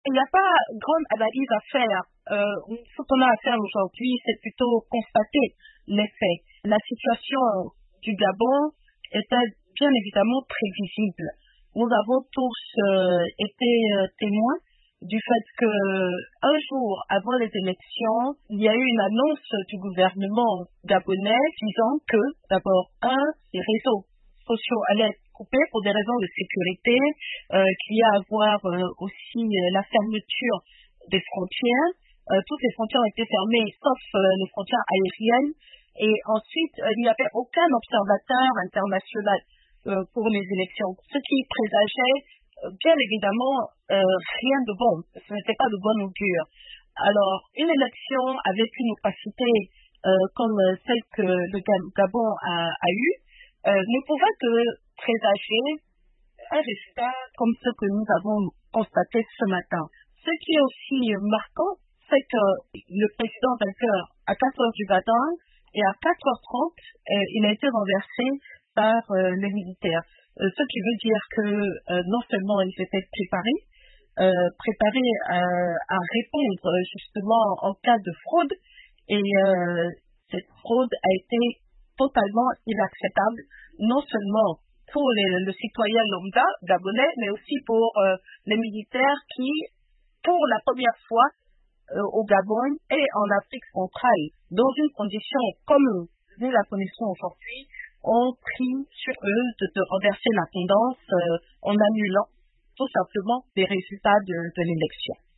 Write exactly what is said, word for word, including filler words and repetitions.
Il n'y a pas grande analyse à faire. Euh, ce qu'on a à faire aujourd'hui, c'est plutôt constater les faits. La situation du Gabon était bien évidemment prévisible. Nous avons tous euh, été euh, témoins du fait que un jour avant les élections, il y a eu une annonce du gouvernement gabonais disant que, d'abord, un, les réseaux sociaux allaient être coupés pour des raisons de sécurité, euh, qu'il y a à voir euh, aussi euh, la fermeture des frontières. Euh, toutes les frontières ont été fermées, sauf euh, les frontières aériennes. Et ensuite, euh, il n'y avait aucun observateur international euh, pour les élections, ce qui présageait euh, bien évidemment euh, rien de bon. Ce n'était pas de bon augure. Alors, une élection avec une opacité euh, comme celle que le Gabon a, a eue euh, ne pouvait que présager un résultat comme ce que nous avons constaté ce matin. Ce qui est aussi marquant, c'est que le président vainqueur, à quatre heures du matin et à quatre heures trente, euh, il a été renversé par euh, les militaires. Euh, ce qui veut dire que euh, non seulement ils étaient préparés, euh, préparés à, à répondre justement en cas de fraude, et euh, cette fraude a été totalement inacceptable, non seulement pour les, le citoyen lambda gabonais, mais aussi pour euh, les militaires qui, pour la première fois euh, au Gabon et en Afrique centrale, dans une condition comme nous la connaissons aujourd'hui, ont pris sur eux de, de renverser la tendance euh, en annulant tout simplement les résultats de, de l'élection.